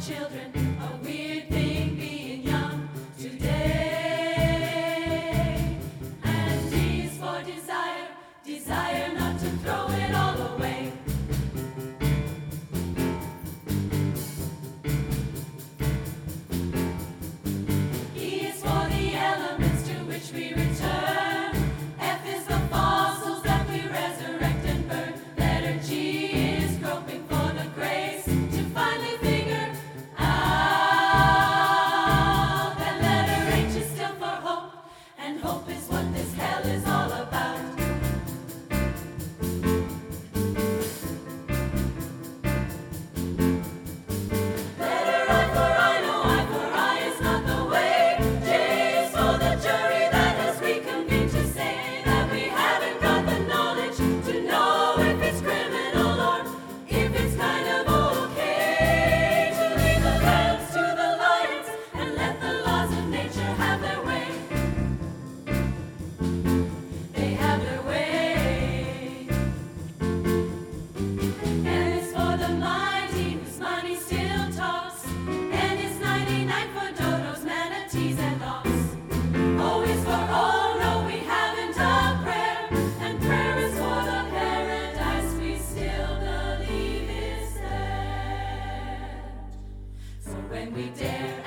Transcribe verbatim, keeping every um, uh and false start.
children, a weird thing being young today. And D is for desire, desire not to throw it all away. E is for the elements to which we return. F is the fossils that we resurrect and burn. Letter G is groping for the grace to finally figure out that letter H is still for hope, and hope is what this hell is all about. Letter I for I know I for I is not the way. J is for the jury that has reconvened to say that we haven't got the knowledge to know if it's criminal or if it's kind of okay to leave the lambs to the lions and let the laws of nature have their way. They have their way. N is for the mighty whose money still talks. N is ninety-nine for dodos, manatees, and dogs. O is for oh no, we haven't a prayer. And prayer is for the paradise we still believe is there. For when we dare